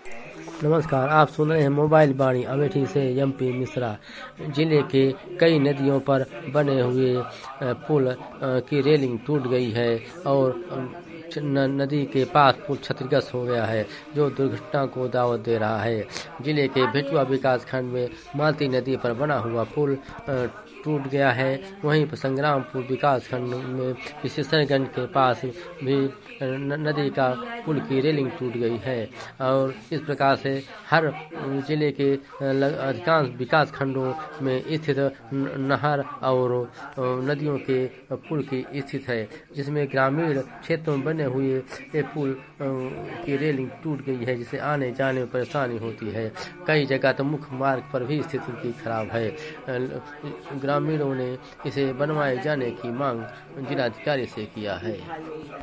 नमस्कार, आप सुन रहे हैं मोबाइल वाणी अमेठी से एमपी मिश्रा। जिले के कई नदियों पर बने हुए पुल की रेलिंग टूट गई है और नदी के पास पुल क्षतिग्रस्त हो गया है, जो दुर्घटना को दावत दे रहा है। जिले के भेटुआ विकास खंड में मालती नदी पर बना हुआ पुल टूट गया है। वहीं पर संग्रामपुर विकास खंड में विशेषणगंज के पास भी नदी का पुल की रेलिंग टूट गई है और इस प्रकार से हर जिले के अधिकांश विकास खंडों में स्थित नहर और नदियों के पुल की स्थिति है, जिसमें ग्रामीण क्षेत्रों में बने हुए पुल की रेलिंग टूट गई है, जिससे आने जाने में परेशानी होती है। कई जगह तो मुख्य मार्ग पर भी स्थिति उनकी खराब है। ग्रामीणों ने इसे बनवाए जाने की मांग जिलाधिकारी से किया है।